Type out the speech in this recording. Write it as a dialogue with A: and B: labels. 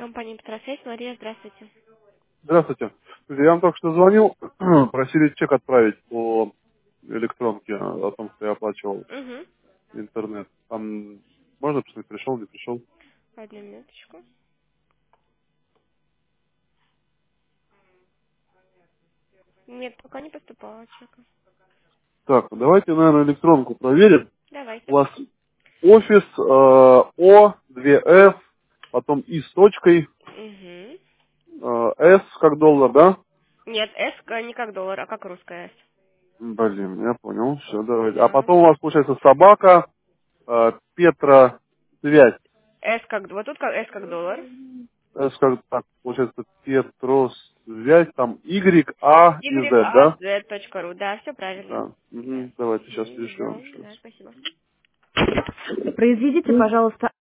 A: Компания Петросвязь, Мария, здравствуйте.
B: Здравствуйте. Я вам только что звонил, просили чек отправить по электронке о том, что я оплачивал
A: Угу.
B: интернет. Там можно посмотреть, пришел, не пришел?
A: Одну минуточку. Нет, пока не поступало чека.
B: Так, давайте, наверное, электронку проверим. У
A: Давайте.
B: вас офис О, 2С, потом И с точкой,
A: Угу.
B: С как доллар, да?
A: Нет, S не как доллар, а как русская S.
B: Блин, я понял, все, давайте. А
A: Да.
B: потом у вас получается собака, Петра, связь.
A: S как, вот тут как S как доллар.
B: Скажем так, получается, Петрос, связь, там Y, А и Z, да?
A: YAZ.ru. Да, все правильно.
B: Да.
A: Да.
B: Мгм. Давайте сейчас
A: Мгм.
B: пришлем
A: Да,
B: еще раз.
A: да, спасибо.
C: Произведите, пожалуйста,